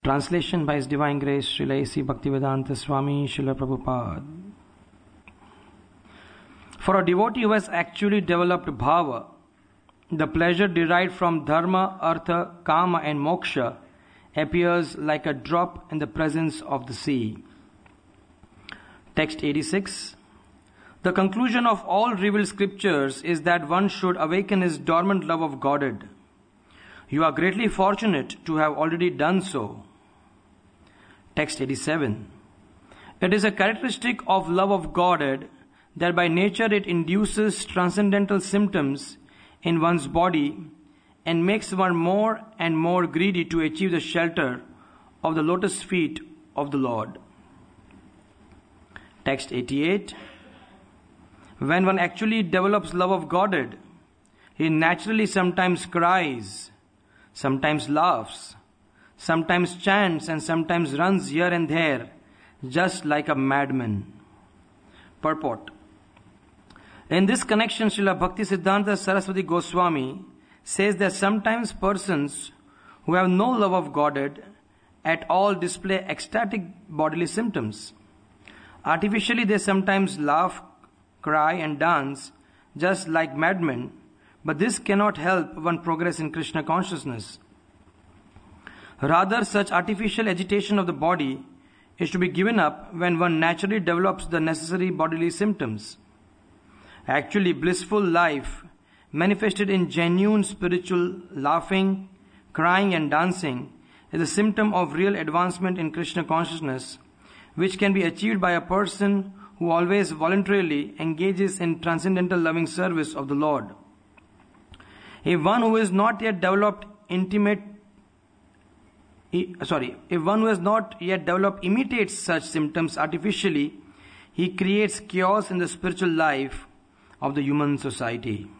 Translation by His Divine Grace, Srila A.C. Bhaktivedanta Swami Srila Prabhupada. For a devotee who has actually developed bhava, the pleasure derived from dharma, artha, kama and moksha appears like a drop in the presence of the sea. Text 86. The conclusion of all revealed scriptures is that one should awaken his dormant love of Godhead. You are greatly fortunate to have already done so. Text 87. It is a characteristic of love of Godhead that by nature it induces transcendental symptoms in one's body and makes one more and more greedy to achieve the shelter of the lotus feet of the Lord. Text 88. When one actually develops love of Godhead, he naturally sometimes cries, sometimes laughs, sometimes chants and sometimes runs here and there, just like a madman. Purport. In this connection, Srila Bhaktisiddhanta Saraswati Goswami says that sometimes persons who have no love of Godhead at all display ecstatic bodily symptoms. Artificially, they sometimes laugh, cry and dance just like madmen, but this cannot help one progress in Krishna consciousness. Rather, such artificial agitation of the body is to be given up when one naturally develops the necessary bodily symptoms. Actually, blissful life, manifested in genuine spiritual laughing, crying and dancing, is a symptom of real advancement in Krishna consciousness, which can be achieved by a person who always voluntarily engages in transcendental loving service of the Lord. If one who has not yet developed imitates such symptoms artificially, he creates chaos in the spiritual life of the human society.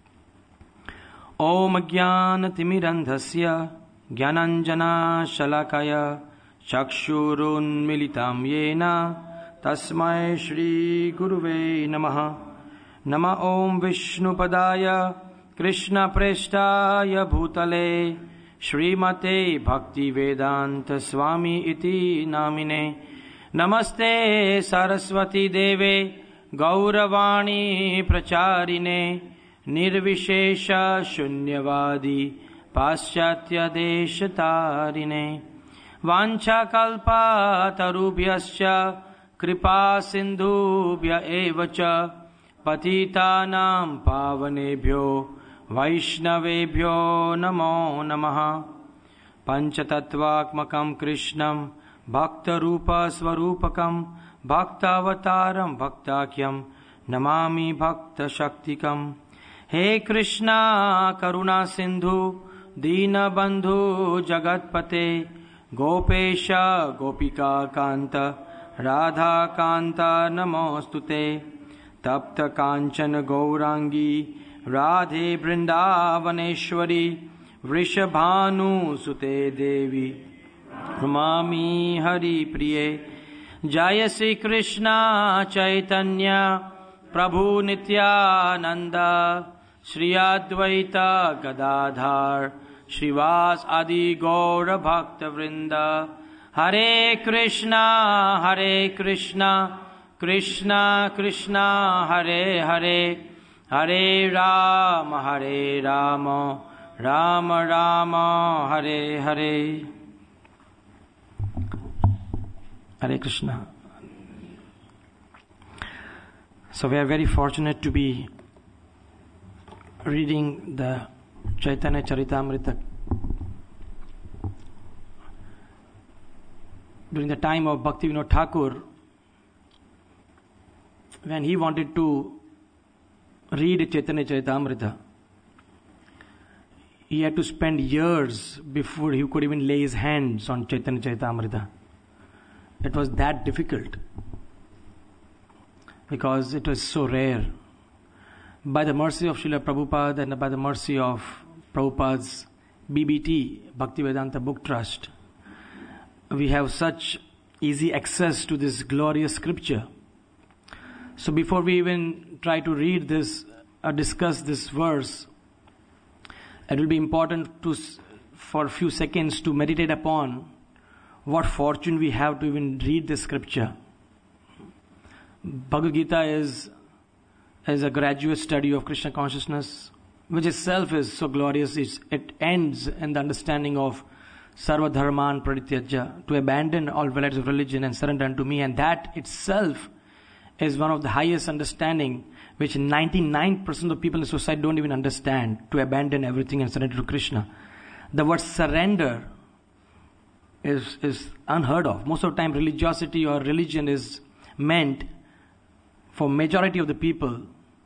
Om Ajnana Timirandhasya Jnananjana Shalakaya Chakshurun Militam Yena Tasmai Shri Guruve Namaha. Nama Om Vishnupadaya Krishna Preshtaya Bhutale Srimate Bhakti Vedanta Swami Iti Namine. Namaste Saraswati Deve Gauravani Pracharine Nirvishesha Shunyavadi Paschatya Deshatarine Vancha Kalpa Tarubhyascha Kripa Sindhubhya Evacha Patitanam Pavanebhyo Vaishnavebhyo Namo Namaha. Panchatattvaakmakam Krishnam Bhakta Rupa Swarupakam Bhaktavataram Bhaktakyam Namami Bhakta Shaktikam. He Krishna Karuna Sindhu Dina Bandhu Jagatpate Gopesha Gopika Kanta Radha Kanta Namostute. Tapta Kanchana Gaurangi Radhe Vrindavaneshwari Vrishabhanu Sute Devi Namami Hari Priye. Jaya Sri Krishna Chaitanya Prabhu Nityananda Shri Advaita Gadadhar Shrivas Adi Gaura Bhakta Vrinda. Hare Krishna Krishna Krishna Hare Hare Hare Rama Rama Rama Hare Hare. Hare Krishna. So we are very fortunate to be reading the Chaitanya Charitamrita during the time of Bhaktivinoda Thakur, when he wanted to read Chaitanya Charitamrita. He had to spend years before he could even lay his hands on Chaitanya Charitamrita. It was that difficult because it was so rare. By the mercy of Srila Prabhupada and by the mercy of Prabhupada's BBT, Bhaktivedanta Book Trust, we have such easy access to this glorious scripture. So before we even try to read this or discuss this verse, it will be important for a few seconds to meditate upon what fortune we have to even read this scripture. Bhagavad Gita is a graduate study of Krishna consciousness, which itself is so glorious. It ends in the understanding of Sarva Dharman Parityajya, to abandon all varieties of religion and surrender unto me. And that itself is one of the highest understanding, which 99% of people in society don't even understand, to abandon everything and surrender to Krishna. The word surrender is unheard of. Most of the time, religiosity or religion is meant for majority of the people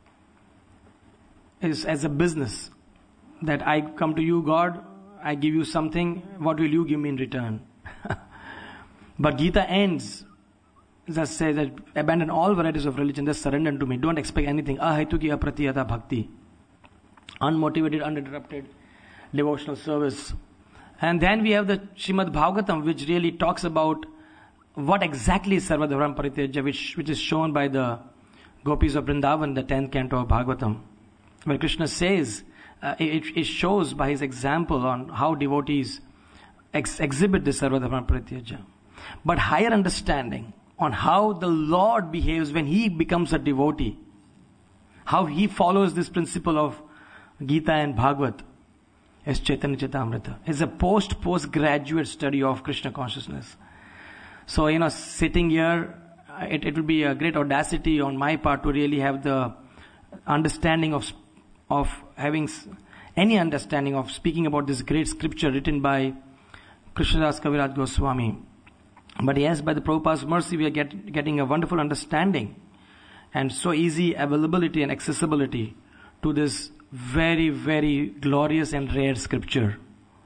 is as a business, that I come to you, God, I give you something, what will you give me in return? But Gita ends, just says that abandon all varieties of religion, just surrender to me, don't expect anything. Ahetuki apratiyata bhakti, unmotivated, uninterrupted devotional service. And then we have the Srimad Bhagavatam, which really talks about what exactly is Sarva Dharma Parityajya, which is shown by the Gopis of Vrindavan, the 10th canto of Bhagavatam, where Krishna says, it shows by his example on how devotees exhibit this Sarva Dharma Parityajya. But higher understanding on how the Lord behaves when he becomes a devotee, how he follows this principle of Gita and Bhagavat, is Chaitanya Charitamrita. It's a postgraduate study of Krishna consciousness. So, sitting here, it will be a great audacity on my part to really have the understanding of having any understanding of speaking about this great scripture written by Krishnadas Kaviraj Goswami. But yes, by the Prabhupada's mercy, we are getting a wonderful understanding and so easy availability and accessibility to this very, very glorious and rare scripture.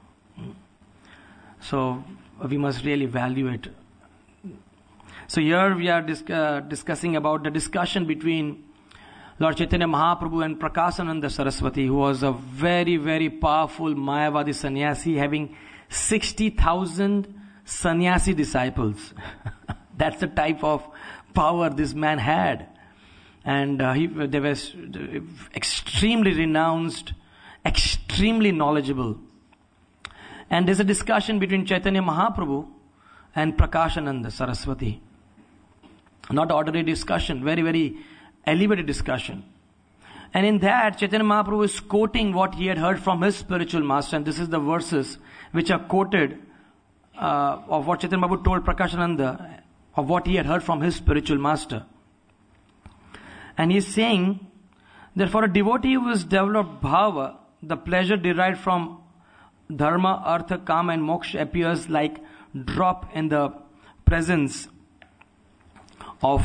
So we must really value it. So here we are discussing about the discussion between Lord Chaitanya Mahaprabhu and Prakasananda Saraswati, who was a very, very powerful Mayavadi sannyasi having 60,000 sannyasi disciples. That's the type of power this man had. And they were extremely renounced, extremely knowledgeable. And there's a discussion between Chaitanya Mahaprabhu and Prakashananda Saraswati. Not ordinary discussion, very, very elevated discussion. And in that, Chaitanya Mahaprabhu is quoting what he had heard from his spiritual master. And this is the verses which are quoted of what Chaitanya Mahaprabhu told Prakashananda, of what he had heard from his spiritual master. And he's saying that for a devotee who has developed bhava, the pleasure derived from dharma, artha, kama and moksha appears like drop in the presence of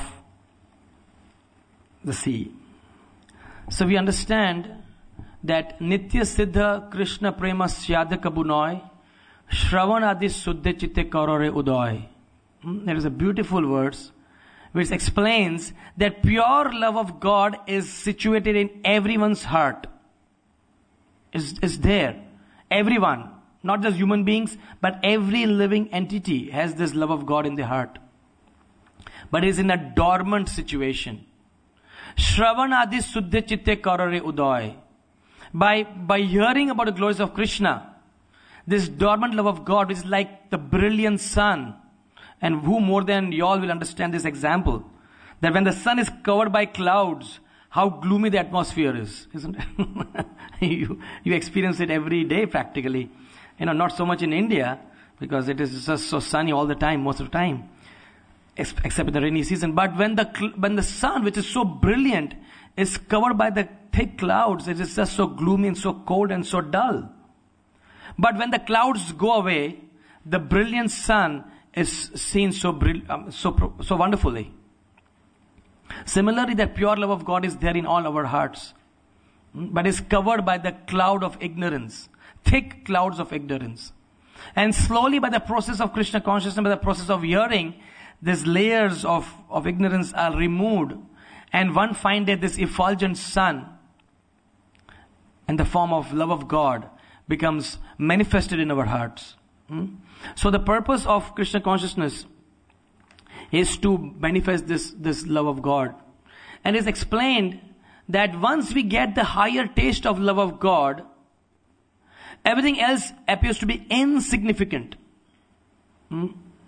the sea. So we understand that Nitya Siddha Krishna Prema Syadha Kabunoy Shravan Adi Suddhe Chitte Karore Udoy. There is a beautiful verse which explains that pure love of God is situated in everyone's heart. Is there. Everyone, not just human beings, but every living entity has this love of God in their heart. But is in a dormant situation. Shravan Adi Suddhe Chitte Karare Udoy. By hearing about the glories of Krishna, this dormant love of God is like the brilliant sun. And who more than you all will understand this example? That when the sun is covered by clouds, how gloomy the atmosphere is, isn't it? you experience it every day practically. Not so much in India, because it is just so sunny all the time, most of the time, except in the rainy season. But when the sun, which is so brilliant, is covered by the thick clouds, it is just so gloomy and so cold and so dull. But when the clouds go away, the brilliant sun is seen so wonderfully. Similarly, that pure love of God is there in all our hearts, but is covered by the cloud of ignorance, thick clouds of ignorance. And slowly, by the process of Krishna consciousness, by the process of hearing, these layers of ignorance are removed, and one fine day this effulgent sun in the form of love of God becomes manifested in our hearts. So the purpose of Krishna consciousness is to manifest this love of God. And it's explained that once we get the higher taste of love of God, everything else appears to be insignificant.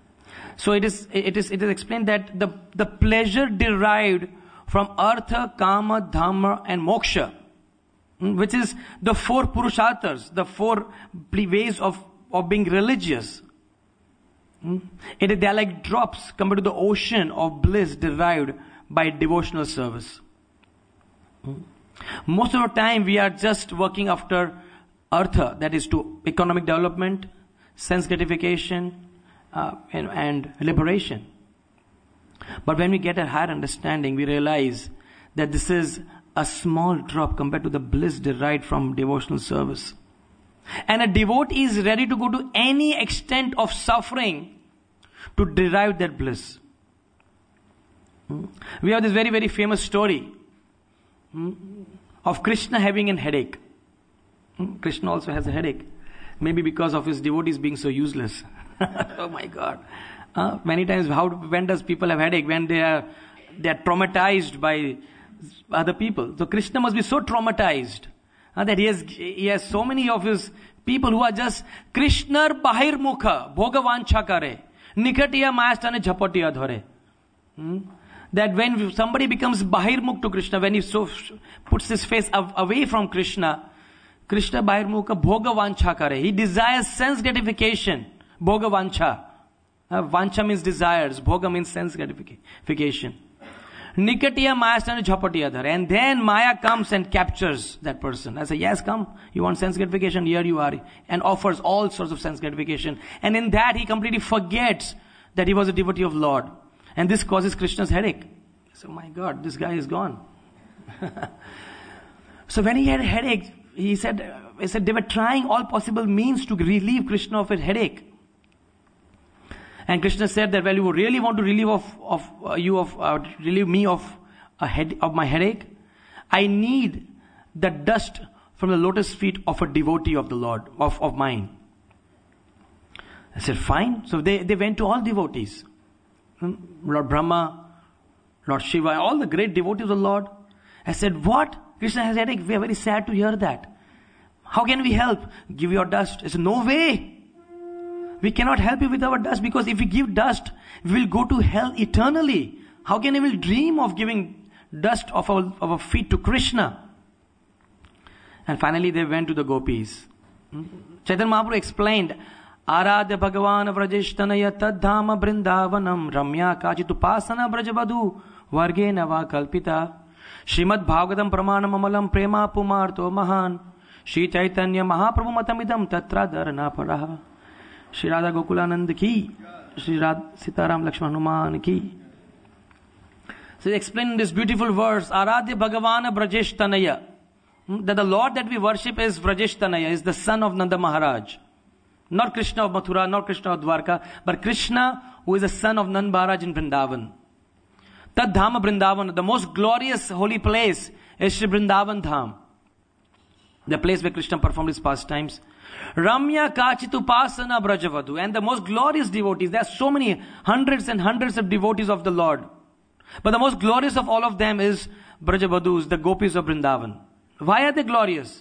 So it is explained that the pleasure derived from artha, kama, dhamma and moksha, which is the 4 purusharthas, the 4 ways of being religious. They are like drops compared to the ocean of bliss derived by devotional service. Most of the time we are just working after artha, that is to economic development, sense gratification, and liberation. But when we get a higher understanding, we realize that this is a small drop compared to the bliss derived from devotional service. And a devotee is ready to go to any extent of suffering to derive that bliss. We have this very, very famous story of Krishna having a headache. Krishna also has a headache. Maybe because of his devotees being so useless. Oh my God. Many times, when does people have headache? When they are traumatized by other people. So Krishna must be so traumatized that he has so many of his people who are just Krishna bahirmukha bhogavancha kare nikatiya mayastane jhapatiya dhare. That when somebody becomes bahirmukh to Krishna, when he puts his face away from Krishna bahirmukha bhogavancha kare, he desires sense gratification. Bhogavancha. Vancha means desires. Bhoga means sense gratification. Nikatiya mayastana jhapatiya dhar. And then Maya comes and captures that person. I say, yes, come. You want sense gratification? Here you are. And offers all sorts of sense gratification. And in that he completely forgets that he was a devotee of Lord. And this causes Krishna's headache. So my God, this guy is gone. So when he had a headache, he said they were trying all possible means to relieve Krishna of his headache. And Krishna said that, well, you really want to relieve me of my headache? I need the dust from the lotus feet of a devotee of the Lord, of mine. I said, fine. So they went to all devotees. Lord Brahma, Lord Shiva, all the great devotees of the Lord. I said, what? Krishna has headache? We are very sad to hear that. How can we help? Give your dust. I said, no way. We cannot help you with our dust, because if we give dust, we will go to hell eternally. How can we will dream of giving dust of our feet to Krishna? And finally they went to the gopis. Chaitanya Mahaprabhu explained, Aradya Bhagavan Vrajishtanaya Tadhama Brindavanam Ramya Kachitupasana Brajavadu Vargena Va Kalpita Srimad Bhagavatam Pramanam Amalam Prema Pumarto Mahan Shri Chaitanya Mahaprabhu Matamidam Tatra Dharana Paraha. Shri Radha Gokulanand ki, Shri Radha Sitaram Lakshman Hanuman ki. So they explain in this beautiful verse, Aradya Bhagavana Brajeshtanaya, that the Lord that we worship is Vrajeshtanaya, is the son of Nanda Maharaj. Not Krishna of Mathura, not Krishna of Dwarka, but Krishna who is the son of Nanda Maharaj in Vrindavan. Tad Dhama Vrindavan, the most glorious holy place is Shri Vrindavan Dham, the place where Krishna performed his pastimes. Ramya Kachitupasana Brajavadu, and the most glorious devotees. There are so many, hundreds and hundreds of devotees of the Lord. But the most glorious of all of them is Brajavadus, the gopis of Vrindavan. Why are they glorious?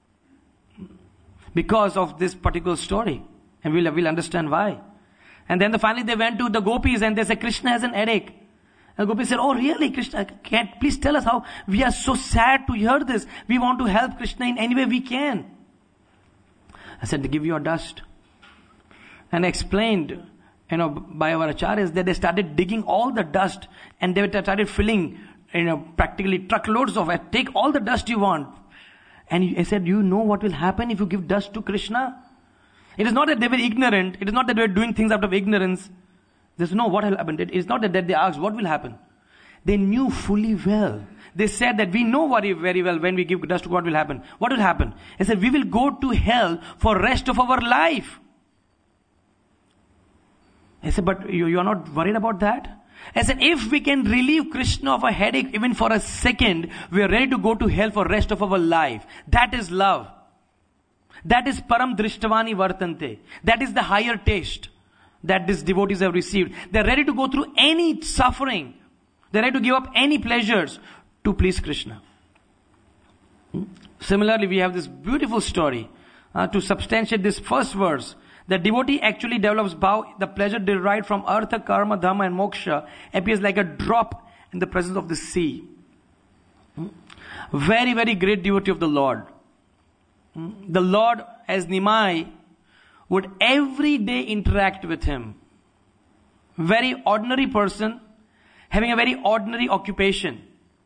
Because of this particular story. And we'll understand why. And then finally they went to the gopis and they said, Krishna has an headache. And the gopis said, oh really, Krishna, please tell us how. We are so sad to hear this. We want to help Krishna in any way we can. I said, give your dust. And I explained, by our acharyas, that they started digging all the dust and they started filling, practically truckloads of it. Take all the dust you want. And I said, you know what will happen if you give dust to Krishna? It is not that they were ignorant. It is not that they were doing things out of ignorance. There's no what will happen. It is not that they asked what will happen. They knew fully well. They said that we know very well when we give dust what will happen. What will happen? They said we will go to hell for rest of our life. I said, but you are not worried about that? I said, if we can relieve Krishna of a headache even for a second, we are ready to go to hell for rest of our life. That is love. That is param drishtavani vartante. That is the higher taste that these devotees have received. They are ready to go through any suffering. They are ready to give up any pleasures to please Krishna. Similarly, we have this beautiful story to substantiate this first verse, the devotee actually develops bhav. The pleasure derived from artha, karma, dhamma and moksha appears like a drop in the presence of the sea. Very, very great devotee of the Lord. The Lord, as Nimai, would every day interact with him. Very ordinary person, having a very ordinary occupation.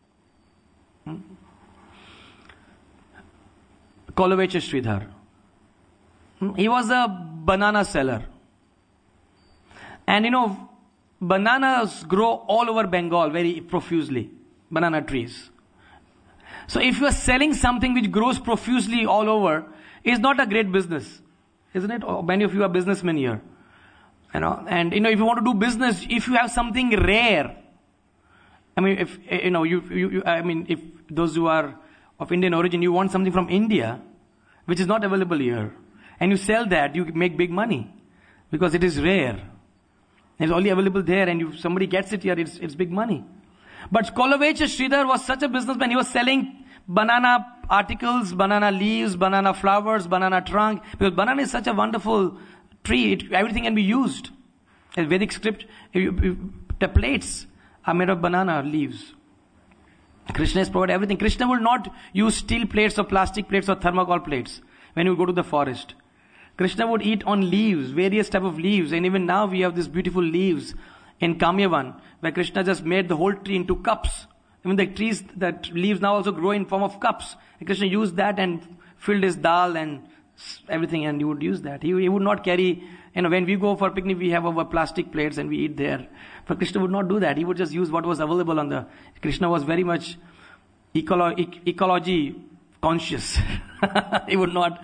Kolovecha Sridhar. He was a banana seller. And bananas grow all over Bengal very profusely. Banana trees. So if you are selling something which grows profusely all over, it's not a great business. Isn't it? Many of you are businessmen here. And if you want to do business, if you have something rare, if those who are of Indian origin, you want something from India, which is not available here, and you sell that, you make big money, because it is rare. It's only available there, and if somebody gets it here, it's big money. But Kolovecha Sridhar was such a businessman. He was selling banana articles, banana leaves, banana flowers, banana trunk, because banana is such a wonderful tree. Everything can be used. In Vedic script, the plates are made of banana leaves. Krishna has provided everything. Krishna will not use steel plates or plastic plates or thermocol plates when you go to the forest. Krishna would eat on leaves, various type of leaves, and even now we have these beautiful leaves in Kamyavan, where Krishna just made the whole tree into cups. Even the trees, that leaves now also grow in form of cups. And Krishna used that and filled his dal and everything, and he would use that. He would not carry, when we go for picnic, we have our plastic plates and we eat there. But Krishna would not do that. He would just use what was available on the... Krishna was very much ecology conscious. He would not,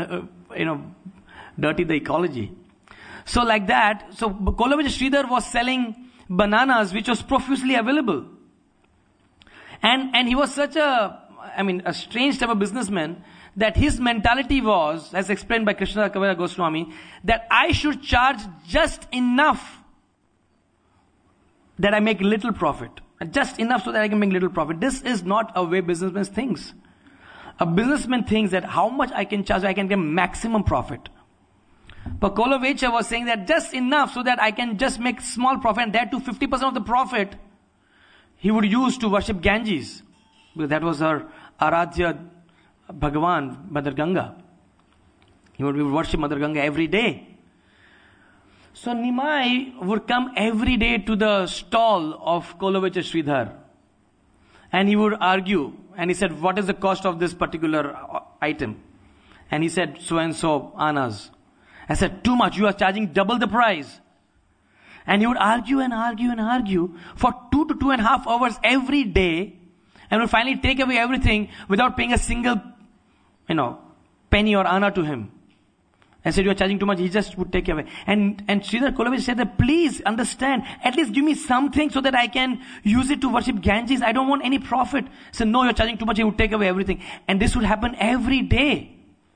dirty the ecology. So like that, Kolovecha Sridhar was selling bananas which was profusely available. And he was such a strange type of businessman, that his mentality was, as explained by Krishna Kaviraj Goswami, that I should charge just enough that I make little profit. Just enough so that I can make little profit. This is not a way businessman thinks. A businessman thinks that how much I can charge, I can get maximum profit. But Kolovecha was saying that just enough so that I can just make small profit, and that too 50% of the profit he would use to worship Ganges. Because that was her Aradhya Bhagavan, Mother Ganga. He would worship Mother Ganga every day. So Nimai would come every day to the stall of Kolovecha Sridhar. And he would argue. And he said, what is the cost of this particular item? And he said, so and so annas. I said, too much. You are charging double the price. And he would argue and argue and argue for 2 to 2.5 hours every day. And would finally take away everything without paying a single, penny or anna to him. I said, you are charging too much. He just would take away. And Sridhar Kolovecha said that, please understand, at least give me something so that I can use it to worship Ganges. I don't want any profit. He said, no, you're charging too much. He would take away everything. And this would happen every day.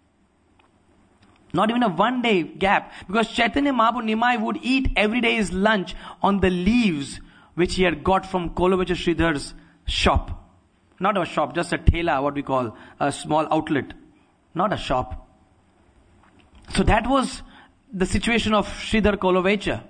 Not even a 1 day gap. Because Chaitanya Mahaprabhu Nimai would eat every day his lunch on the leaves which he had got from Kolovecha Sridhar's shop. Not a shop, just a thela, what we call a small outlet. Not a shop. So that was the situation of Sridhar Kolovecha.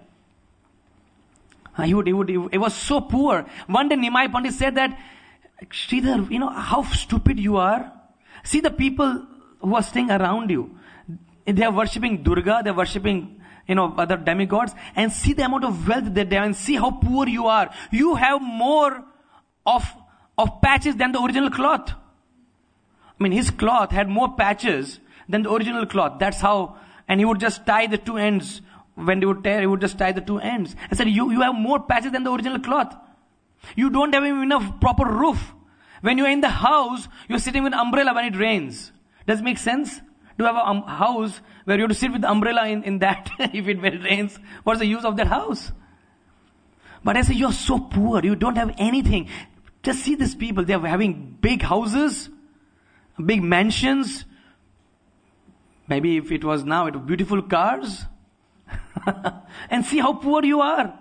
He was so poor. One day Nimai Pandit said that, Sridhar, how stupid you are. See the people who are staying around you. They are worshipping Durga, they are worshipping, other demigods, and see the amount of wealth that they have, and see how poor you are. You have more of patches than the original cloth. His cloth had more patches than the original cloth. That's how, and he would just tie the two ends. When they would tear, he would just tie the two ends. I said, you have more patches than the original cloth. You don't have enough proper roof. When you are in the house, you are sitting with umbrella when it rains. Does it make sense? To have a house where you have to sit with the umbrella in that if it rains. What's the use of that house? But I say, you're so poor. You don't have anything. Just see these people. They're having big houses, big mansions. Maybe if it was now, beautiful cars. And see how poor you are.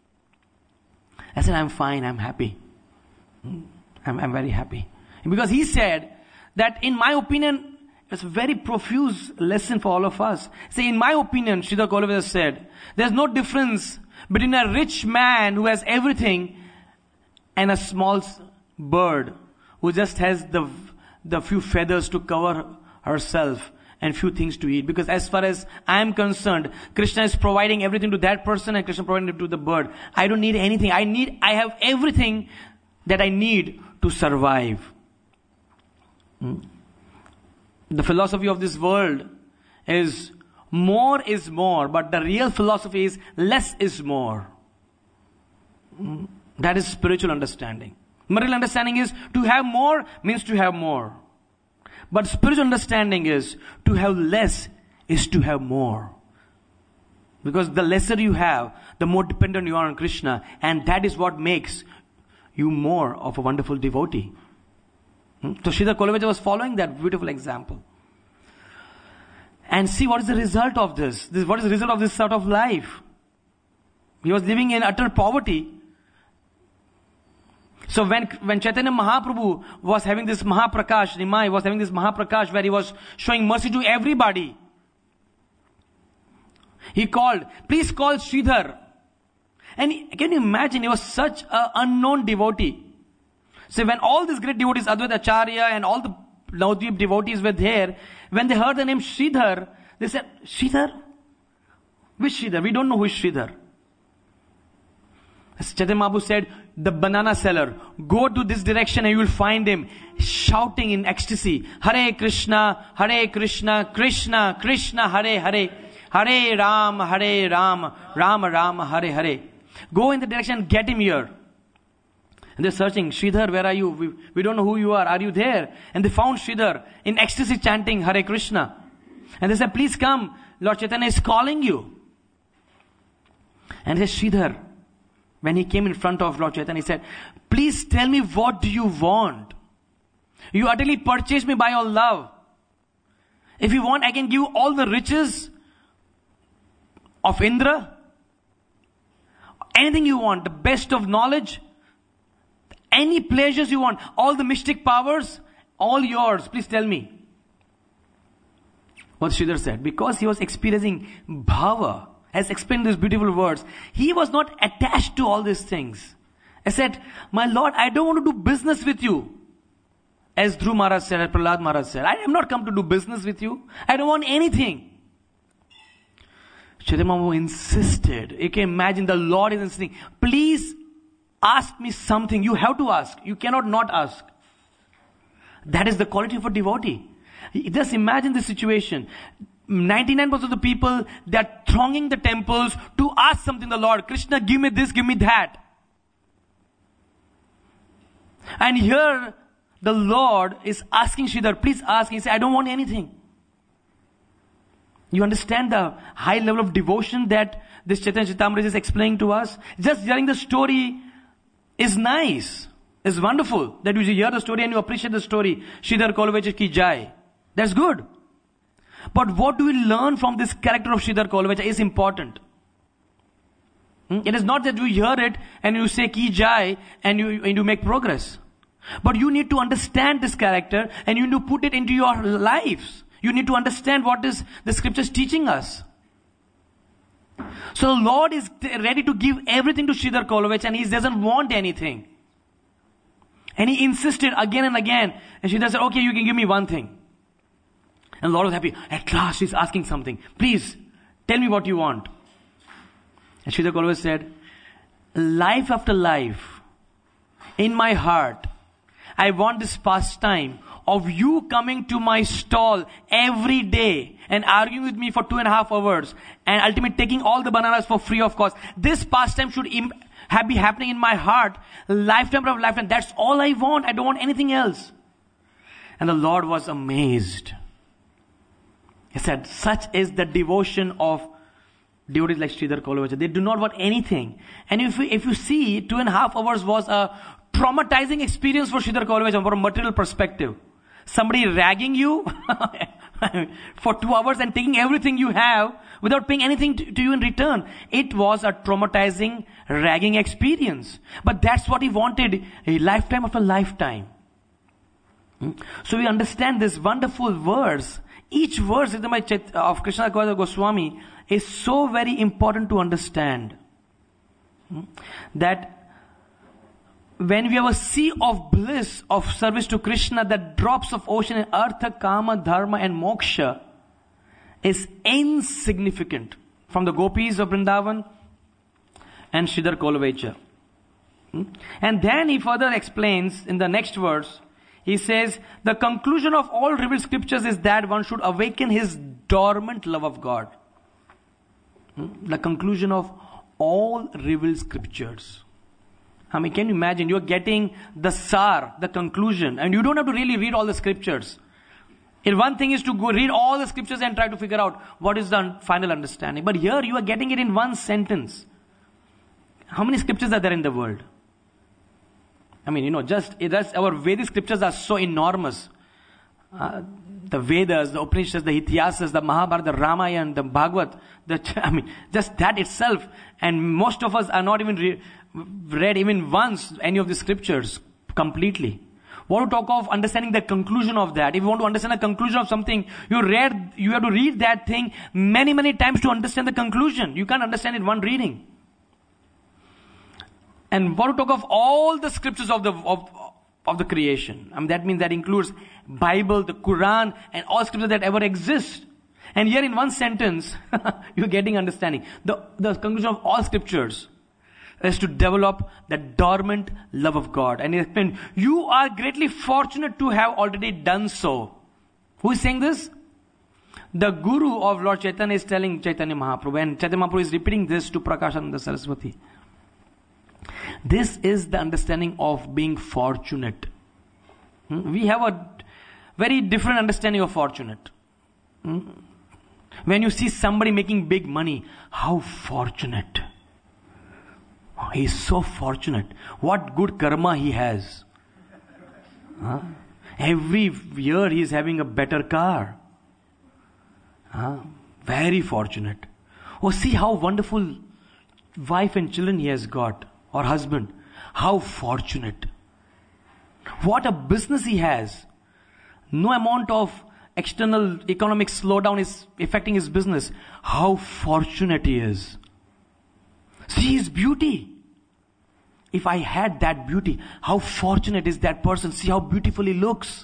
I said, I'm fine. I'm happy. I'm very happy. Because he said that in my opinion, It's a very profuse lesson for all of us. See, in my opinion, Sridhar Kolovecha said, there's no difference between a rich man who has everything and a small bird who just has the few feathers to cover herself and few things to eat. Because as far as I am concerned, Krishna is providing everything to that person and Krishna providing it to the bird. I don't need anything. I have everything that I need to survive. The philosophy of this world is more is more, but the real philosophy is less is more. That is spiritual understanding. Material understanding is to have more means to have more. But spiritual understanding is to have less is to have more. Because the lesser you have, the more dependent you are on Krishna, and that is what makes you more of a wonderful devotee. So Sridhar Kolovecha was following that beautiful example. And see what is the result of this. What is the result of this sort of life? He was living in utter poverty. So when Chaitanya Mahaprabhu was having this Mahaprakash, Nimai was having this Mahaprakash where he was showing mercy to everybody, he called, please call Sridhar. And can you imagine, he was such an unknown devotee. So when all these great devotees, Advaita Acharya and all the Navadvip devotees were there, when they heard the name Sridhar, they said, Sridhar? Which Sridhar? We don't know who is Sridhar. As Chaitanya Mahaprabhu said, the banana seller, go to this direction and you will find him shouting in ecstasy, Hare Krishna, Krishna Krishna, Hare Hare, Hare Ram, Rama Rama, Hare Hare. Go in the direction and get him here. And they're searching, Sridhar, where are you? We don't know who you are. Are you there? And they found Sridhar in ecstasy chanting Hare Krishna. And they said, please come. Lord Chaitanya is calling you. And he said, Sridhar, when he came in front of Lord Chaitanya, he said, please tell me, what do you want? You utterly purchased me by your love. If you want, I can give you all the riches of Indra. Anything you want, the best of knowledge, any pleasures you want, all the mystic powers, all yours. Please tell me. What Sridhar said, because he was experiencing bhava, as explained these beautiful words, he was not attached to all these things. I said, my Lord, I don't want to do business with you. As Dhruv Maharaj said, as Prahlad Maharaj said, I am not come to do business with you. I don't want anything. Chaitanya Mahaprabhu insisted. You can imagine the Lord is insisting, please ask me something. You have to ask. You cannot not ask. That is the quality of a devotee. Just imagine the situation. 99% of the people, they are thronging the temples to ask something the Lord. Krishna, give me this, give me that. And here, the Lord is asking Sridhar, please ask. He said, I don't want anything. You understand the high level of devotion that this Chaitanya Charitamrita is explaining to us? Just hearing the story is nice. It's wonderful that you hear the story and you appreciate the story. Sridhar Kolovecha ki jai. That's good. But what do we learn from this character of Sridhar Kolovecha is important. It is not that you hear it and you say ki jai and you make progress. But you need to understand this character and you need to put it into your lives. You need to understand what is the scriptures teaching us. So the Lord is ready to give everything to Sridhar Kolovecha and he doesn't want anything. And he insisted again and again. And Sridhar said, okay, you can give me one thing. And the Lord was happy. At last he's asking something. Please, tell me what you want. And Sridhar Kolovecha said, life after life, in my heart, I want this pastime of you coming to my stall every day and arguing with me for 2.5 hours and ultimately taking all the bananas for free of cost. This pastime should be happening in my heart, lifetime of lifetime. That's all I want. I don't want anything else. And the Lord was amazed. He said, such is the devotion of devotees like Sridhar Kolovecha. They do not want anything. And if you see, 2.5 hours was a traumatizing experience for Sridhar Kolovecha from a material perspective. Somebody ragging you for 2 hours and taking everything you have without paying anything to you in return. It was a traumatizing, ragging experience. But that's what he wanted, a lifetime after lifetime. So we understand this wonderful verse. Each verse of Krishna Goswami is so very important to understand. That when we have a sea of bliss of service to Krishna that drops of ocean in artha, kama, dharma and moksha is insignificant from the gopis of Vrindavan and Sridhar Kolavecha. And then he further explains in the next verse, he says, the conclusion of all revealed scriptures is that one should awaken his dormant love of God. The conclusion of all revealed scriptures. I mean, can you imagine? You're getting the sar, the conclusion, and you don't have to really read all the scriptures. And one thing is to go read all the scriptures and try to figure out what is the final understanding. But here you are getting it in one sentence. How many scriptures are there in the world? I mean, just our Vedic scriptures are so enormous. The Vedas, the Upanishads, the Ityasas, the Mahabharata, the Ramayana, the Bhagavad, just that itself. And most of us are not even read even once any of the scriptures completely. Want to talk of understanding the conclusion of that. If you want to understand the conclusion of something, you have to read that thing many, many times to understand the conclusion. You can't understand it one reading. And want to talk of all the scriptures of the creation. That means that includes Bible, the Quran, and all scriptures that ever exist. And here in one sentence, you're getting understanding. The conclusion of all scriptures is to develop the dormant love of God. And he explained, you are greatly fortunate to have already done so. Who is saying this? The Guru of Lord Chaitanya is telling Chaitanya Mahaprabhu, and Chaitanya Mahaprabhu is repeating this to Prakashananda Saraswati. This is the understanding of being fortunate. We have a very different understanding of fortunate. When you see somebody making big money, how fortunate. He is so fortunate. What good karma he has. Every year he is having a better car. Very fortunate. Oh, see how wonderful wife and children he has got. Or husband. How fortunate. What a business he has. No amount of external economic slowdown is affecting his business. How fortunate he is. See his beauty. If I had that beauty, how fortunate is that person. See how beautiful he looks.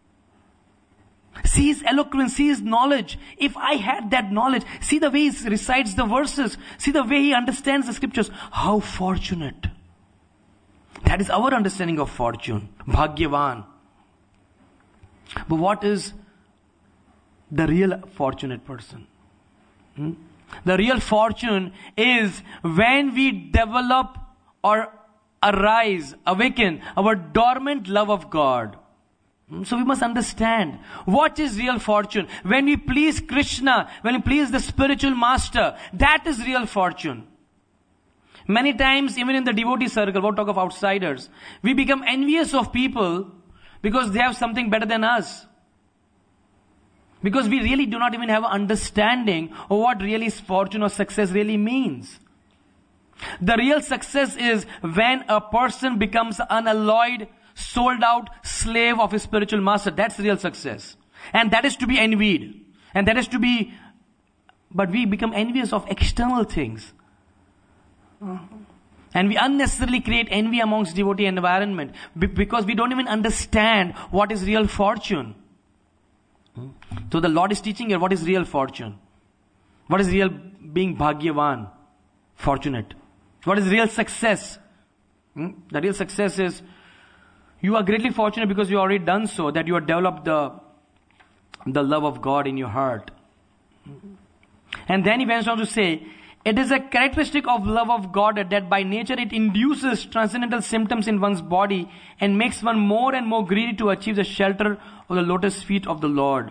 See his eloquence, see his knowledge. If I had that knowledge, see the way he recites the verses, see the way he understands the scriptures. How fortunate. That is our understanding of fortune. Bhagyavan. But what is the real fortunate person? The real fortune is when we develop or awaken our dormant love of God. So we must understand what is real fortune. When we please Krishna, when we please the spiritual master, that is real fortune. Many times, even in the devotee circle, we'll talk of outsiders, we become envious of people because they have something better than us. Because we really do not even have an understanding of what really fortune or success really means. The real success is when a person becomes unalloyed, sold out slave of his spiritual master. That's real success. And that is to be envied. And that is to be, but we become envious of external things. And we unnecessarily create envy amongst devotee environment because we don't even understand what is real fortune. So the Lord is teaching here what is real fortune. What is real being Bhagyavan, fortunate. What is real success? The real success is you are greatly fortunate because you already done so, that you have developed the love of God in your heart. And then he went on to say, it is a characteristic of love of God that by nature it induces transcendental symptoms in one's body and makes one more and more greedy to achieve the shelter of the lotus feet of the Lord.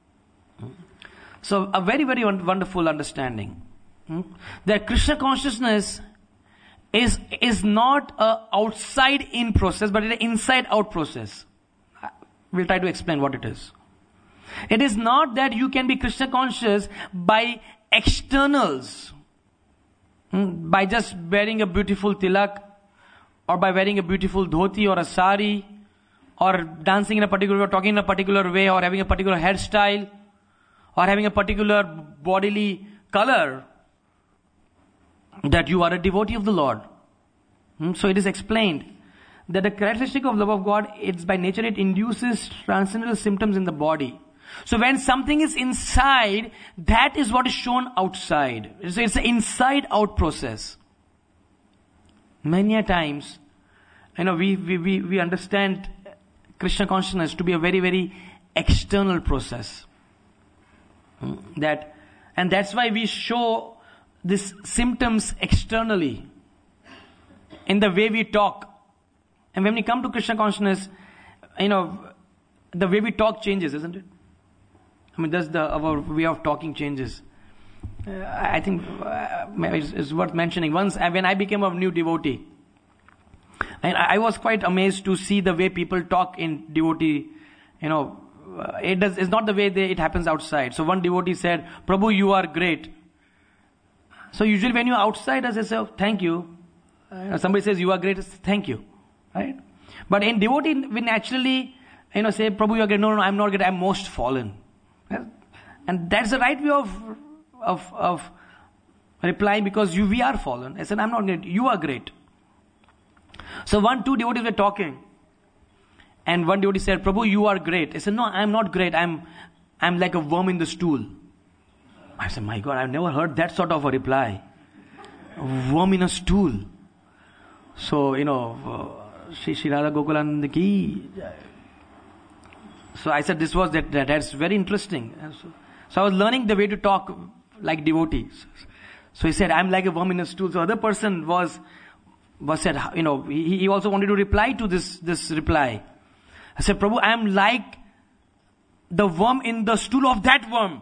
So a very, very wonderful understanding. That Krishna consciousness is not an outside-in process, but it's an inside-out process. We'll try to explain what it is. It is not that you can be Krishna conscious by externals, by just wearing a beautiful tilak, or by wearing a beautiful dhoti or a sari, or dancing in a particular way, or talking in a particular way, or having a particular hairstyle, or having a particular bodily color, that you are a devotee of the Lord. So it is explained that the characteristic of love of God, it's by nature it induces transcendental symptoms in the body. So when something is inside, that is what is shown outside. So it's an inside-out process. Many a times, we understand Krishna consciousness to be a very, very external process. And that's why we show these symptoms externally, in the way we talk. And when we come to Krishna consciousness, the way we talk changes, isn't it? Our way of talking changes. I think it's worth mentioning. Once, when I became a new devotee, and I was quite amazed to see the way people talk in devotee. It's not the way it happens outside. So one devotee said, "Prabhu, you are great." So usually when you're outside, I say, "Thank you." Somebody says, "You are great," I say, "Thank you." Right? But in devotee, we naturally, say, "Prabhu, you are great." No, I'm not great. I'm most fallen. And that's the right way of replying, because we are fallen. I said, "I'm not great. You are great." So two devotees were talking, and one devotee said, "Prabhu, you are great." I said, "No, I'm not great. I'm like a worm in the stool." I said, "My God, I've never heard that sort of a reply. A worm in a stool." So, Shri Radha Gokulananda ki. So I said, that's very interesting. So I was learning the way to talk like devotees. So he said, "I'm like a worm in a stool." So other person said, he also wanted to reply to this reply. I said, "Prabhu, I'm like the worm in the stool of that worm."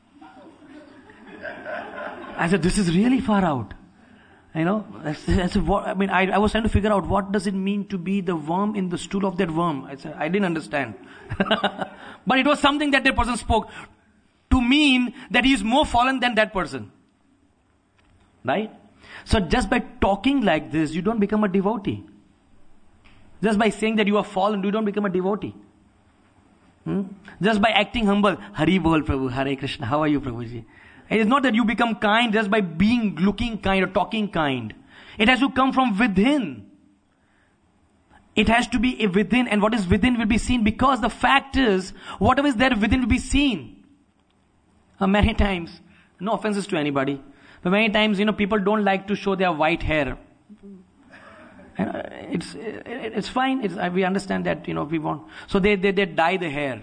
I said, "This is really far out." I was trying to figure out what does it mean to be the worm in the stool of that worm. I said, I didn't understand. But it was something that person spoke to mean that he is more fallen than that person. Right? So just by talking like this, you don't become a devotee. Just by saying that you are fallen, you don't become a devotee. Just by acting humble, Hari Bol Prabhu, Hare Krishna, how are you Prabhuji? It is not that you become kind just by looking kind or talking kind. It has to come from within. It has to be within, and what is within will be seen, because the fact is, whatever is there within will be seen. Many times, no offenses to anybody, but many times, people don't like to show their white hair. It's fine. We understand that, we want. So they dye the hair.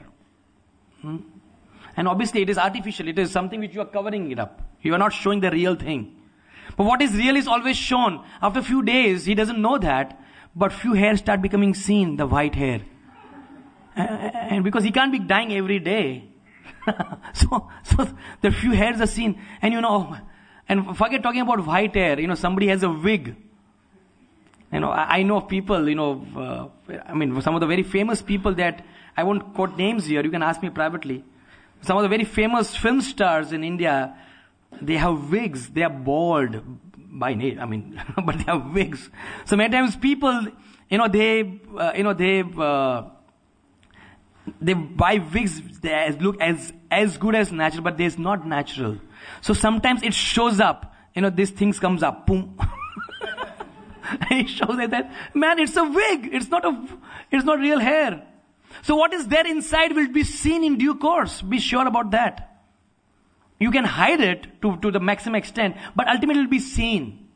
And obviously it is artificial. It is something which you are covering it up. You are not showing the real thing. But what is real is always shown. After a few days, he doesn't know that, but few hairs start becoming seen, the white hair. And because he can't be dyeing every day. so the few hairs are seen. And and forget talking about white hair. Somebody has a wig. I know people, some of the very famous people that, I won't quote names here, you can ask me privately. Some of the very famous film stars in India, they have wigs. They are bald by name. But they have wigs. So many times people, they buy wigs that look as good as natural, but it's not natural. So sometimes it shows up. These things comes up, boom. It shows that, man, it's a wig. It's not real hair. So what is there inside will be seen in due course. Be sure about that. You can hide it to the maximum extent, but ultimately it will be seen.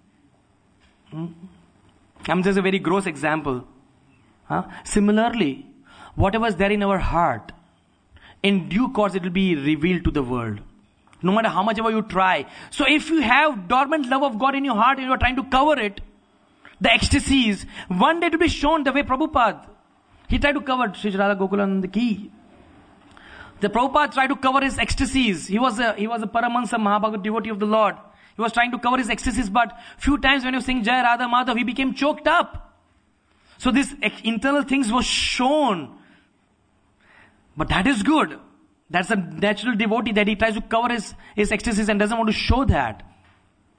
Just a very gross example. Similarly, whatever is there in our heart, in due course it will be revealed to the world. No matter how much ever you try. So if you have dormant love of God in your heart and you are trying to cover it, the ecstasies, one day it will be shown the way Prabhupada. He tried to cover Sri Radha Gokulananda ki. The Prabhupada tried to cover his ecstasies. He was a Paramahansa Mahabhagavad devotee of the Lord. He was trying to cover his ecstasies, but few times when he was singing Jai Radha Madhav, he became choked up. So these internal things were shown. But that is good. That's a natural devotee that he tries to cover his ecstasies and doesn't want to show that.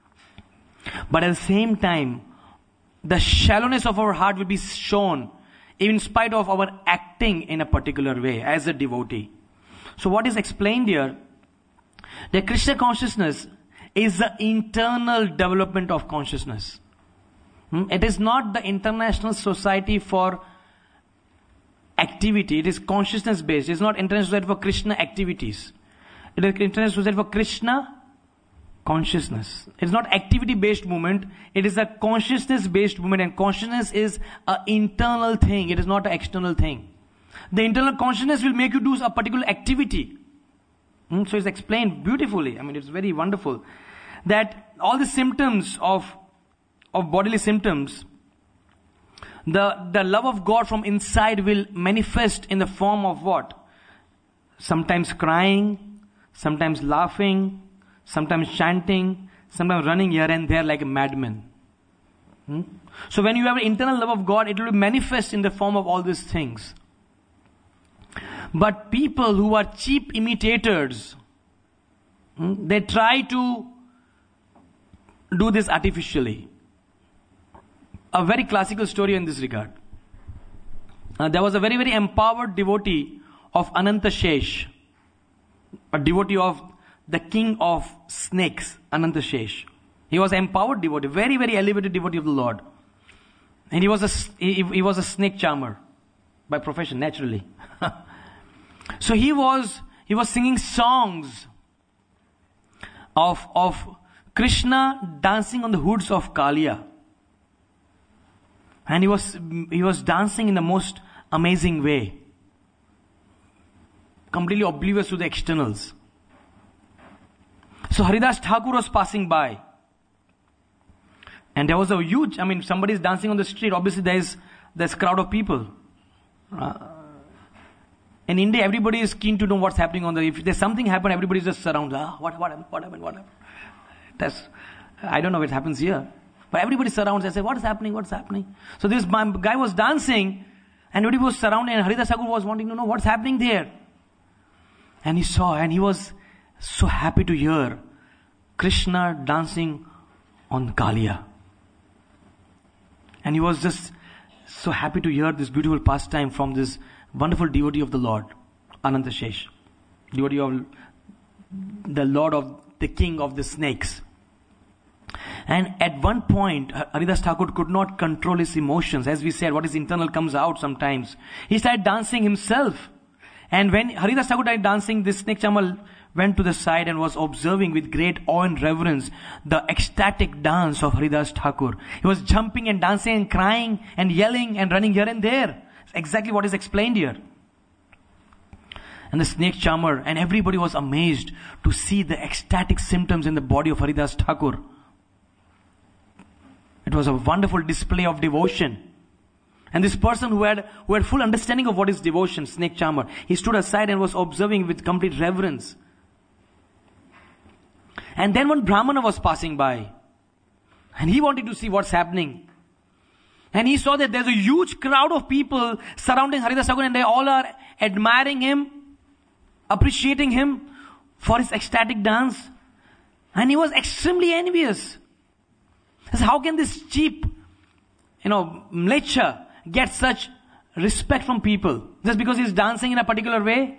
But at the same time, the shallowness of our heart will be shown in spite of our acting in a particular way as a devotee. So what is explained here, the Krishna consciousness is the internal development of consciousness. It is not the International Society for Activity. It is consciousness based. It is not International Society for Krishna activities. It is International Society for Krishna consciousness. It is not activity based movement. It is a consciousness based movement, and consciousness is an internal thing. It is not an external thing. The internal consciousness will make you do a particular activity. So it's explained beautifully. I mean, it's very wonderful that all the symptoms of bodily symptoms, the love of God from inside will manifest in the form of what? Sometimes crying, sometimes laughing, sometimes chanting, sometimes running here and there like a madman. So when you have an internal love of God, it will manifest in the form of all these things. But people who are cheap imitators, they try to do this artificially. A very classical story in this regard. There was a very, very empowered devotee of Ananta Shesh, a devotee of the king of snakes, Ananta Shesh. He was an empowered devotee, very, very elevated devotee of the Lord. And he was a snake charmer by profession, naturally. So he was singing songs of Krishna dancing on the hoods of Kaliya. And he was dancing in the most amazing way. Completely oblivious to the externals. So Haridas Thakur was passing by. And there was a huge, somebody is dancing on the street. Obviously there's a crowd of people. In India, everybody is keen to know what's happening if there's something happened, everybody just surrounds. What happened? I don't know if it happens here. But everybody surrounds and says, what's happening? So this guy was dancing and everybody was surrounding, and Haridas Thakur was wanting to know what's happening there. And he saw, and he was so happy to hear Krishna dancing on Kaliya. And he was just so happy to hear this beautiful pastime from this wonderful devotee of the Lord, Ananta Shesh, devotee of the Lord of the king of the snakes. And at one point, Haridas Thakur could not control his emotions. As we said, what is internal comes out sometimes. He started dancing himself. And when Haridas Thakur started dancing, this snake charmer went to the side and was observing with great awe and reverence the ecstatic dance of Haridas Thakur. He was jumping and dancing and crying and yelling and running here and there. It's exactly what is explained here. And the snake charmer and everybody was amazed to see the ecstatic symptoms in the body of Haridas Thakur. It was a wonderful display of devotion. And this person who had full understanding of what is devotion, snake charmer, he stood aside and was observing with complete reverence. And then one Brahmana was passing by. And he wanted to see what's happening. And he saw that there's a huge crowd of people surrounding Haridas Thakur, and they all are admiring him, appreciating him for his ecstatic dance. And he was extremely envious. He said, how can this cheap, mlecha get such respect from people? Just because he's dancing in a particular way?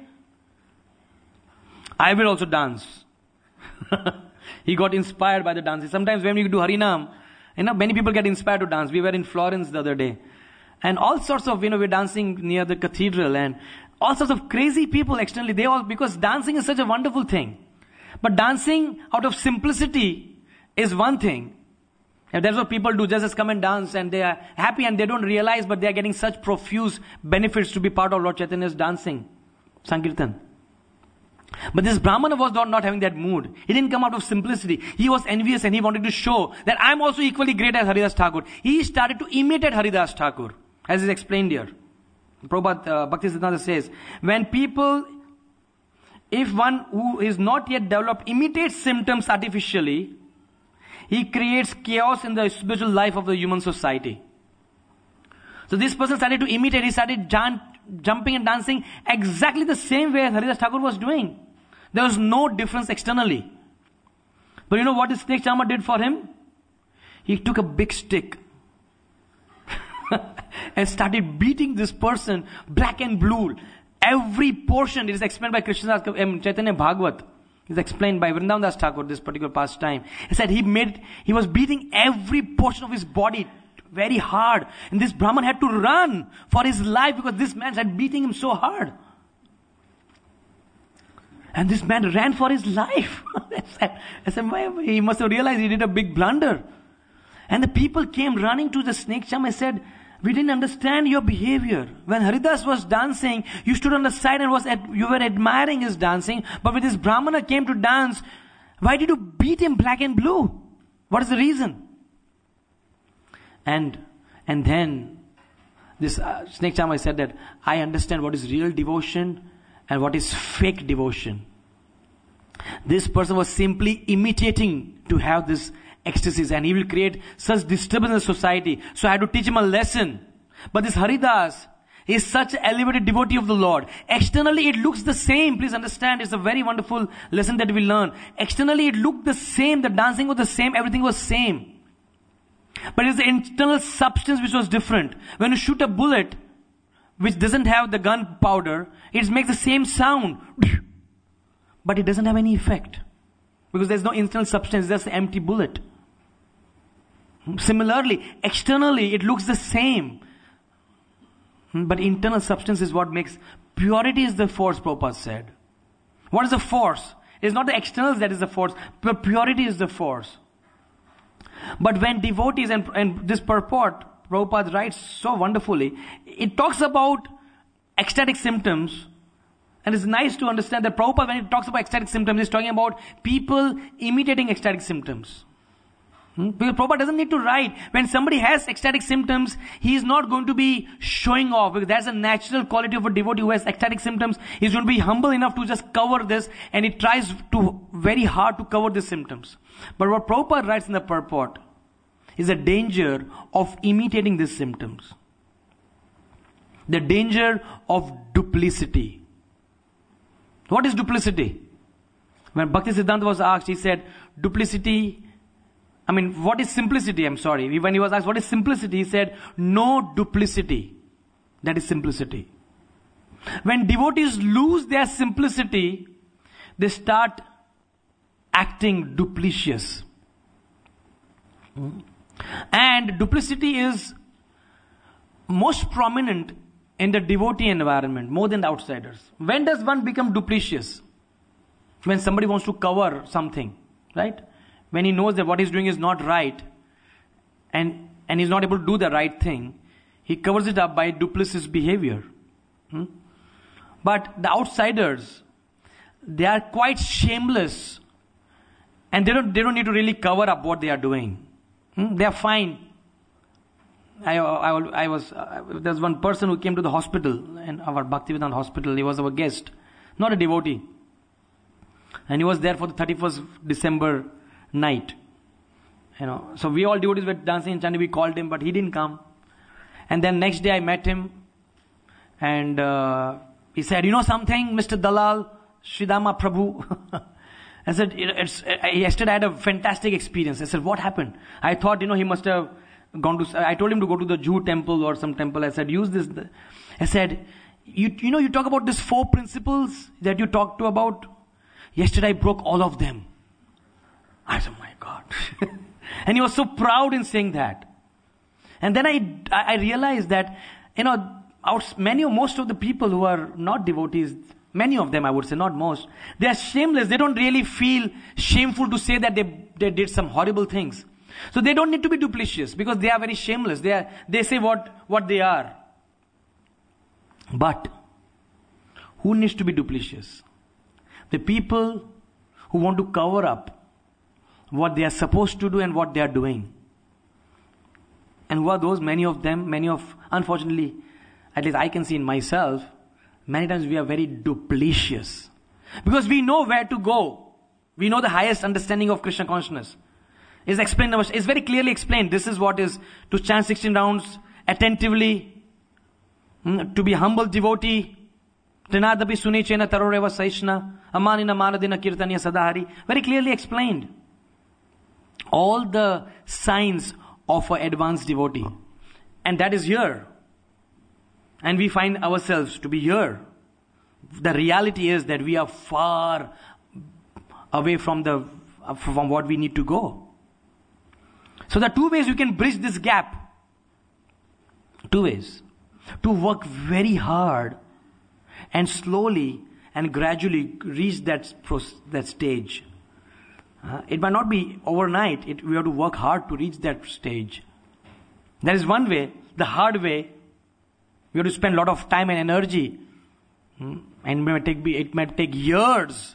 I will also dance. He got inspired by the dancing. Sometimes when we do Harinam, many people get inspired to dance. We were in Florence the other day. And all sorts of, we're dancing near the cathedral, and all sorts of crazy people externally. Because dancing is such a wonderful thing. But dancing out of simplicity is one thing. And that's what people do, just come and dance, and they are happy and they don't realize, but they are getting such profuse benefits to be part of Lord Chaitanya's dancing, Sankirtan. But this Brahmana was not having that mood. He didn't come out of simplicity. He was envious and he wanted to show that I'm also equally great as Haridas Thakur. He started to imitate Haridas Thakur, as is explained here. Prabhupada Bhaktisiddhanta says, if one who is not yet developed imitates symptoms artificially, he creates chaos in the spiritual life of the human society. So this person started to imitate. He started jumping and dancing exactly the same way as Haridas Thakur was doing. There was no difference externally. But you know what the snake charmer did for him? He took a big stick and started beating this person black and blue. Every portion, it is explained by Chaitanya Bhagavat. It is explained by Vrindavan Das Thakur, this particular pastime. He said he was beating every portion of his body very hard. And this Brahman had to run for his life because this man had beating him so hard. And this man ran for his life. I said, he must have realized he did a big blunder. And the people came running to the snake charmer and said, we didn't understand your behavior. When Haridas was dancing, you stood on the side and you were admiring his dancing. But when this Brahmana came to dance, why did you beat him black and blue? What is the reason? And then this snake charmer said that I understand what is real devotion and what is fake devotion. This person was simply imitating to have this ecstasies, and he will create such disturbance in the society. So I had to teach him a lesson. But this Haridas is such an elevated devotee of the Lord. Externally it looks the same. Please understand, it's a very wonderful lesson that we learn. Externally it looked the same. The dancing was the same. Everything was same. But it's the internal substance which was different. When you shoot a bullet which doesn't have the gunpowder, it makes the same sound. But it doesn't have any effect. Because there's no internal substance, just an empty bullet. Similarly, externally it looks the same. But internal substance is what makes. Purity is the force, Prabhupada said. What is the force? It is not the externals that is the force, but purity is the force. But when devotees, and this purport, Prabhupada writes so wonderfully, it talks about ecstatic symptoms. And it's nice to understand that Prabhupada, when he talks about ecstatic symptoms, he's talking about people imitating ecstatic symptoms. Because Prabhupada doesn't need to write. When somebody has ecstatic symptoms, he is not going to be showing off, because that's a natural quality of a devotee who has ecstatic symptoms. He's going to be humble enough to just cover this, and he tries very hard to cover the symptoms. But what Prabhupada writes in the purport is a danger of imitating these symptoms. The danger of duplicity. What is duplicity? When Bhakti Siddhanta was asked, he said, what is simplicity? When he was asked, what is simplicity? He said, no duplicity. That is simplicity. When devotees lose their simplicity, they start acting duplicitous. And duplicity is most prominent in the devotee environment, more than the outsiders. When does one become duplicitous? When somebody wants to cover something, right? When he knows that what he's doing is not right, and he's not able to do the right thing, he covers it up by duplicitous behavior. But the outsiders, they are quite shameless, and they don't need to really cover up what they are doing. They are fine. There's one person who came to the hospital, in our Bhaktivedanta hospital. He was our guest, not a devotee. And he was there for the 31st December night. So we all devotees were dancing in Chandi. We called him, but he didn't come. And then next day I met him, and he said, you know something, Mr. Dalal, Sridama Prabhu? I said, yesterday I had a fantastic experience. I said, what happened? I thought, he must have gone to, I told him to go to the Jew temple or some temple. I said, use this. I said, you talk about these 4 principles that you talked about. Yesterday I broke all of them. I said, oh my God. And he was so proud in saying that. And then I realized that, most of the people who are not devotees, many of them, I would say, not most, they are shameless. They don't really feel shameful to say that they did some horrible things. So they don't need to be duplicitous, because they are very shameless. They say what they are. But who needs to be duplicitous? The people who want to cover up what they are supposed to do and what they are doing. And who are those? Unfortunately, at least I can see in myself, many times we are very duplicitous. Because we know where to go. We know the highest understanding of Krishna consciousness. It's very clearly explained. This is what is to chant 16 rounds attentively, to be humble devotee, Trinadapi Sunichena Taroreva Saishna, Amanina Manadina Kirtanya Sadahari. Very clearly explained. All the signs of an advanced devotee. And that is here. And we find ourselves to be here. The reality is that we are far away from what we need to go. So there are two ways you can bridge this gap. Two ways. To work very hard and slowly and gradually reach that stage. It might not be overnight. We have to work hard to reach that stage. That is one way. The hard way, we have to spend a lot of time and energy. And it might take years.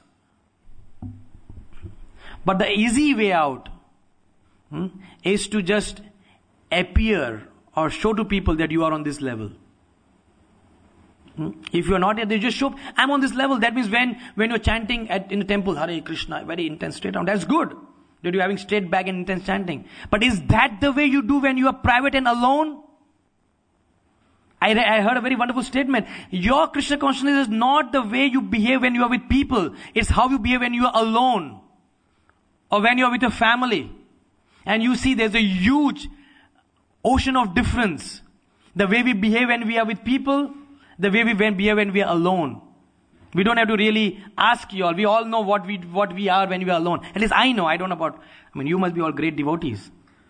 But the easy way out is to just appear or show to people that you are on this level. If you are not yet, they just show, I'm on this level. That means when you're chanting in the temple, Hare Krishna, very intense straight down, that's good. That you're having straight back and intense chanting. But is that the way you do when you are private and alone? I heard a very wonderful statement. Your Krishna consciousness is not the way you behave when you are with people. It's how you behave when you are alone. Or when you are with your family. And you see there's a huge ocean of difference. The way we behave when we are with people, the way we behave when we are alone. We don't have to really ask you all. We all know what we are when we are alone. At least I know. I don't know about, you must be all great devotees.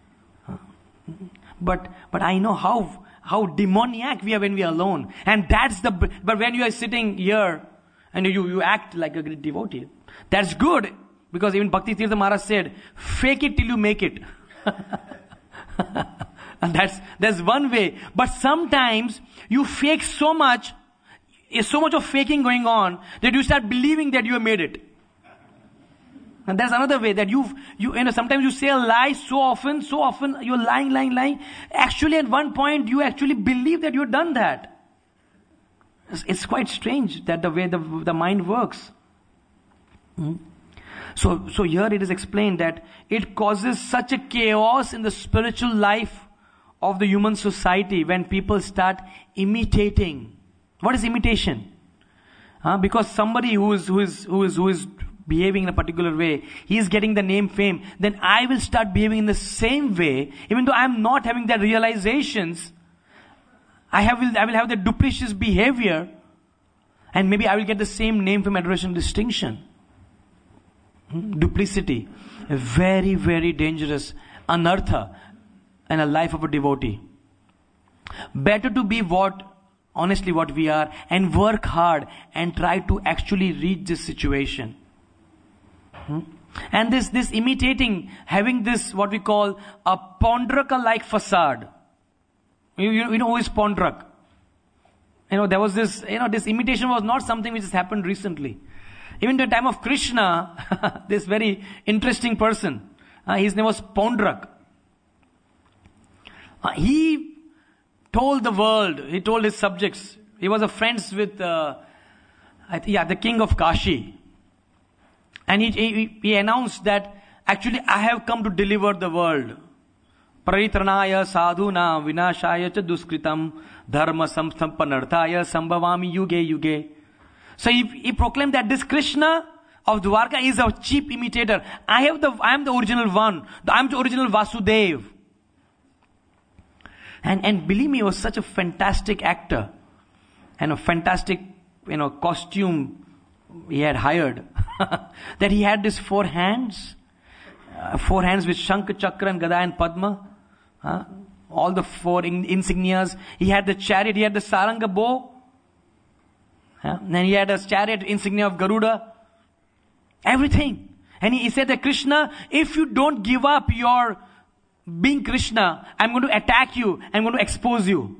But I know how demoniac we are when we are alone. And but when you are sitting here and you act like a great devotee, that's good. Because even Bhakti Tirtha Maharaj said, fake it till you make it. And that's one way. But sometimes you fake so much, there's so much of faking going on, that you start believing that you have made it. And that's another way that sometimes you say a lie so often you're lying. Actually at one point you actually believe that you've done that. It's quite strange that the way the mind works. So here it is explained that it causes such a chaos in the spiritual life of the human society when people start imitating. What is imitation? Because somebody who is behaving in a particular way, he is getting the name fame, then I will start behaving in the same way, even though I am not having that realizations. I will have the duplicitous behavior, and maybe I will get the same name, fame, adoration, distinction. Duplicity, a very, very dangerous anartha in a life of a devotee. Better to be honestly what we are, and work hard and try to actually reach this situation. And this imitating, having this what we call a Pondraka-like facade. You know who is Pondrak? There was this imitation was not something which has happened recently. Even in the time of Krishna, this very interesting person, his name was Pondrak. He told the world, he told his subjects, he was friends with the king of Kashi. And he announced that, actually I have come to deliver the world. Paritranaya sadhuna vinashaya cha duskritam dharma samsthampanarthaya sambhavami yuge yuge. So he proclaimed that this Krishna of Dwarka is a cheap imitator. I am the original one. I am the original Vasudev. And believe me, he was such a fantastic actor. And a fantastic, costume he had hired. That he had these 4 hands. 4 hands with Shankha, Chakra and Gada and Padma. All the 4 insignias. He had the chariot, he had the Saranga bow. Then he had a chariot insignia of Garuda. Everything. And he said that Krishna, if you don't give up your being Krishna, I'm going to attack you. I'm going to expose you.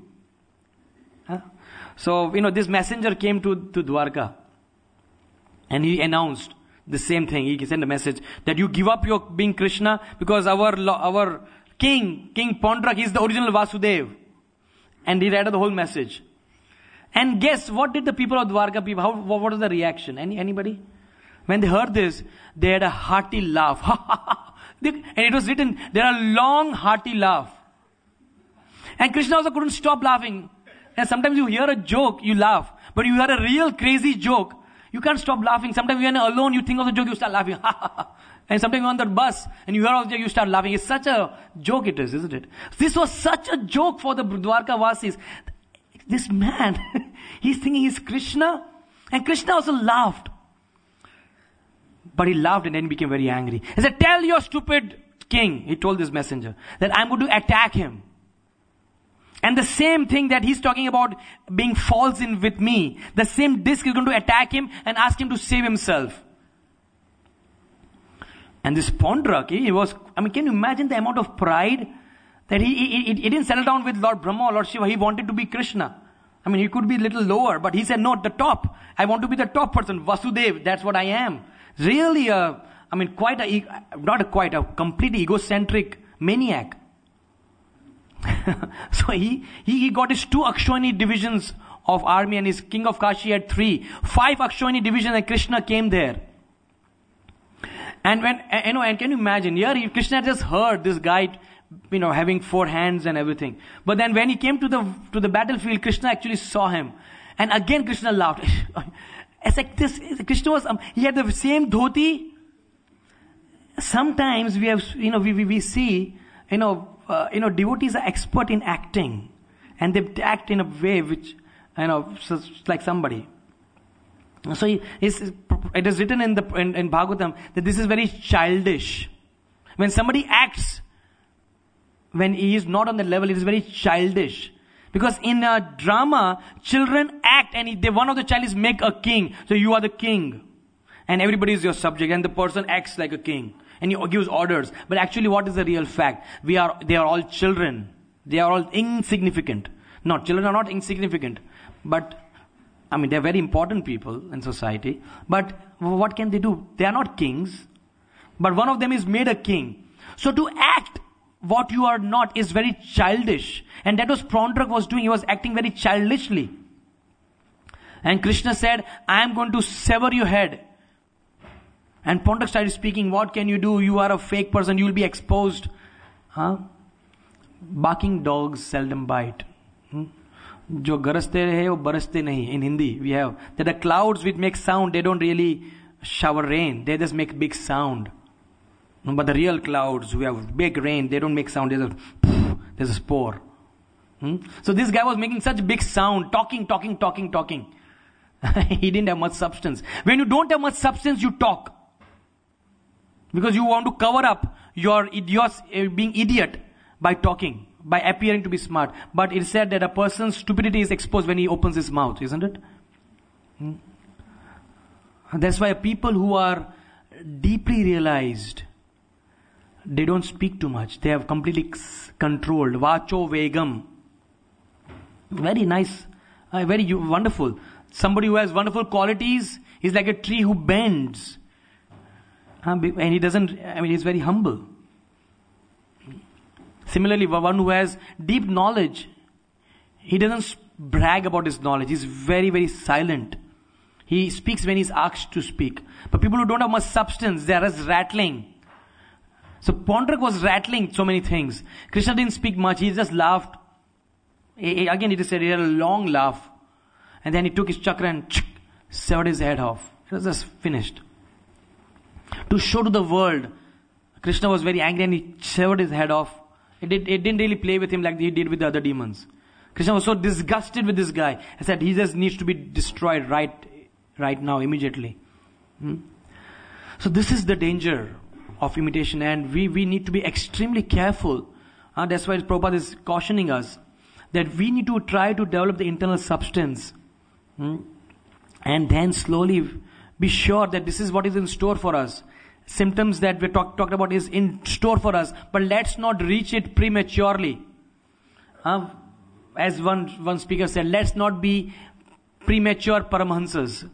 So, this messenger came to Dwarka. And he announced the same thing. He sent a message that you give up your being Krishna, because our King Pondrak is the original Vasudev. And he read the whole message. And guess what did the people of Dwarka what was the reaction? Anybody? When they heard this, they had a hearty laugh. And it was written, there are long hearty laugh. And Krishna also couldn't stop laughing. And sometimes you hear a joke, you laugh. But you hear a real crazy joke, you can't stop laughing. Sometimes when you're alone, you think of the joke, you start laughing. And sometimes you're on the bus and you hear all that, you start laughing. It's such a joke it is, isn't it? This was such a joke for the Dwarka Vasis. This man, he's thinking he's Krishna. And Krishna also laughed. But he laughed and then became very angry. He said, tell your stupid king, he told this messenger, that I'm going to attack him. And the same thing that he's talking about being false in with me, the same disc is going to attack him and ask him to save himself. And this Pondrak, can you imagine the amount of pride that he didn't settle down with Lord Brahma or Lord Shiva. He wanted to be Krishna. He could be a little lower, but he said, no, the top. I want to be the top person. Vasudev, that's what I am. Really, quite a complete egocentric maniac. So he got his 2 Akshwani divisions of army, and his king of Kashi had 3. 5 Akshwani divisions, and Krishna came there. And and can you imagine, here Krishna just heard this guy, having 4 hands and everything. But then when he came to the battlefield, Krishna actually saw him. And again Krishna laughed. It's like this, Krishna was, he had the same dhoti. Sometimes we have, we see, devotees are expert in acting. And they act in a way which, like somebody. So it is written in Bhagavatam that this is very childish. When somebody acts, when he is not on the level, it is very childish. Because in a drama, children act and one of the child is make a king. So you are the king. And everybody is your subject and the person acts like a king. And he gives orders. But actually what is the real fact? They are all children. They are all insignificant. No, children are not insignificant. But, they are very important people in society. But what can they do? They are not kings. But one of them is made a king. So to act what you are not is very childish. And that was Pondrak was doing. He was acting very childishly. And Krishna said, I am going to sever your head. And Pondrak started speaking, what can you do? You are a fake person. You will be exposed. Barking dogs seldom bite. Jo garaste rahe, wo baraste nahi. In Hindi, we have that the clouds which make sound, they don't really shower rain. They just make big sound. But the real clouds who have big rain, they don't make sound. There's a spore. So this guy was making such big sound, talking. He didn't have much substance. When you don't have much substance, you talk. Because you want to cover up your being idiot by talking, by appearing to be smart. But it said that a person's stupidity is exposed when he opens his mouth, isn't it? That's why people who are deeply realized, they don't speak too much. They have completely controlled. Vacho Vegam. Very nice. Very wonderful. Somebody who has wonderful qualities is like a tree who bends. And he doesn't, he's very humble. Similarly, one who has deep knowledge, he doesn't brag about his knowledge. He's very, very silent. He speaks when he's asked to speak. But people who don't have much substance, they are just rattling. So Pondrak was rattling so many things. Krishna didn't speak much. He just laughed. Again, it is said he had a long laugh. And then he took his chakra and severed his head off. It was just finished. To show to the world, Krishna was very angry and he severed his head off. It didn't really play with him like he did with the other demons. Krishna was so disgusted with this guy. He said he just needs to be destroyed right now, immediately. So this is the danger of imitation, and we need to be extremely careful. That's why Prabhupada is cautioning us that we need to try to develop the internal substance and then slowly be sure that this is what is in store for us. Symptoms that we talked about is in store for us, but let's not reach it prematurely. As one speaker said, let's not be premature Paramahansas.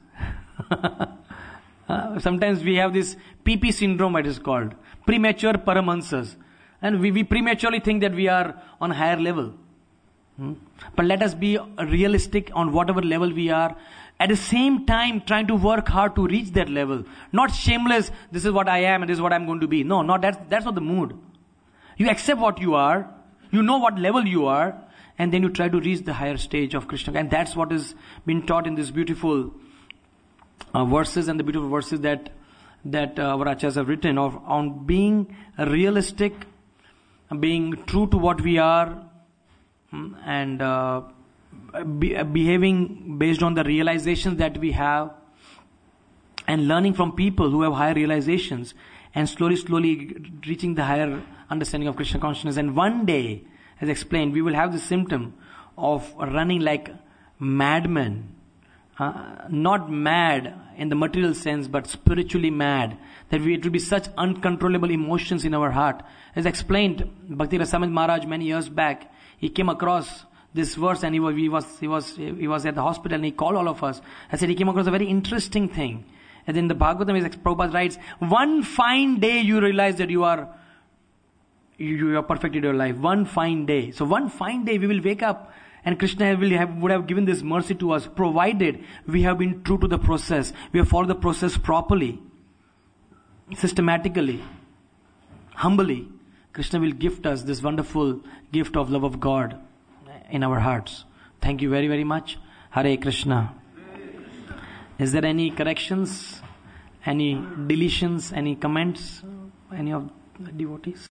Sometimes we have this PP syndrome, it is called. Premature Paramahansas. And we prematurely think that we are on a higher level. But let us be realistic on whatever level we are. At the same time, trying to work hard to reach that level. Not shameless, this is what I am and this is what I'm going to be. No, that's not the mood. You accept what you are. You know what level you are. And then you try to reach the higher stage of Krishna. And that's what is being taught in these beautiful verses and the beautiful verses that that our acharyas have written on being realistic, being true to what we are, and behaving based on the realizations that we have, and learning from people who have higher realizations, and slowly reaching the higher understanding of Krishna consciousness. And one day, as explained, we will have the symptom of running like madmen. Not mad in the material sense, but spiritually mad. That it will be such uncontrollable emotions in our heart. As explained, Bhakti Rasamrita Maharaj many years back, he came across this verse, and he was at the hospital, and he called all of us. I said he came across a very interesting thing. And in the Bhagavatam, Prabhupada writes, one fine day you realize that you are perfected your life. One fine day. So one fine day we will wake up, and Krishna would have given this mercy to us, provided we have been true to the process. We have followed the process properly, systematically, humbly. Krishna will gift us this wonderful gift of love of God in our hearts. Thank you very, very much. Hare Krishna. Is there any corrections, any deletions, any comments, any of the devotees?